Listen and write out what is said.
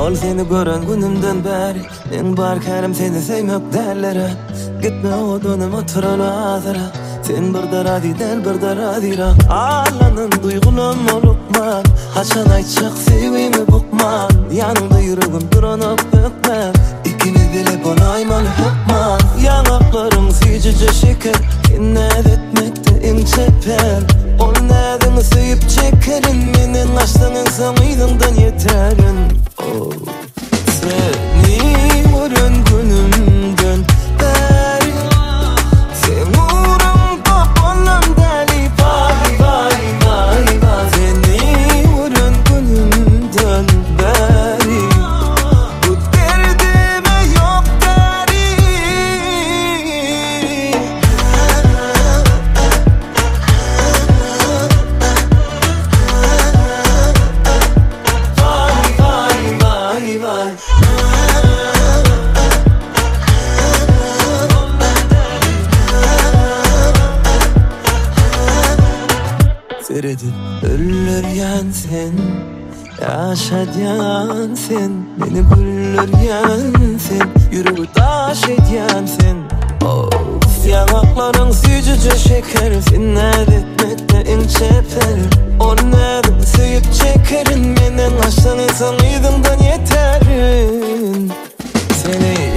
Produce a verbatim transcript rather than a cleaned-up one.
Ol seni gören günümden beri men barkarım seni sevmek derlere. Gitme odunum oturan azara, sen bir dara değil bir dara dira. Ağlanın duygunum olukman, haçan ayçak sevimi bukman. Yanımda yüreğim duranıp bükmem, İkimiz bile bonayman hükman. Yanaklarım sıcıca şeker, innet etmekte inçeper. Ol nedeni sevip çekerin, menin açtığın sanıydığından yeterin. Oh. Seni vurun günümden beri, sen vurun kapanım deli. Vay vay vay vay. Seni vurun günümden beri, bu derdime yok deri. Vay vay vay vay. Seyredip öldüryen sen, yaşayan sen, beni güldüryen sen, yüreği taş edyen sen. Of, yanakların sıcıca şeker, sen etmekte inçeper. O nedim sevip çekerin, menen açtan insan ydından yeterin. Seni